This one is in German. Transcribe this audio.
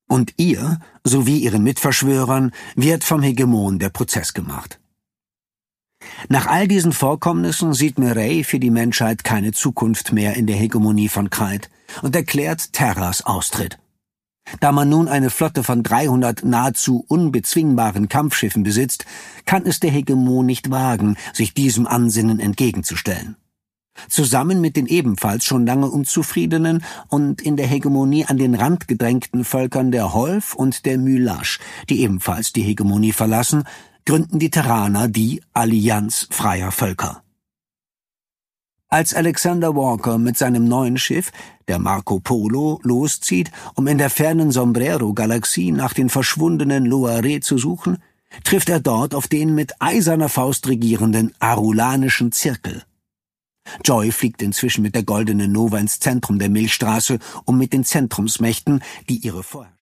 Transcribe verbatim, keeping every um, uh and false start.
Und ihr, sowie ihren Mitverschwörern, wird vom Hegemon der Prozess gemacht. Nach all diesen Vorkommnissen sieht Mireille für die Menschheit keine Zukunft mehr in der Hegemonie von Kryde und erklärt Terras Austritt. Da man nun eine Flotte von dreihundert nahezu unbezwingbaren Kampfschiffen besitzt, kann es der Hegemon nicht wagen, sich diesem Ansinnen entgegenzustellen. Zusammen mit den ebenfalls schon lange unzufriedenen und in der Hegemonie an den Rand gedrängten Völkern der Holf und der Mylash, die ebenfalls die Hegemonie verlassen, gründen die Terraner die Allianz freier Völker. Als Alexander Walker mit seinem neuen Schiff, der Marco Polo, loszieht, um in der fernen Sombrero-Galaxie nach den verschwundenen Loiret zu suchen, trifft er dort auf den mit eiserner Faust regierenden arulanischen Zirkel. Joy fliegt inzwischen mit der Goldenen Nova ins Zentrum der Milchstraße, um mit den Zentrumsmächten, die ihre Vorherrschaft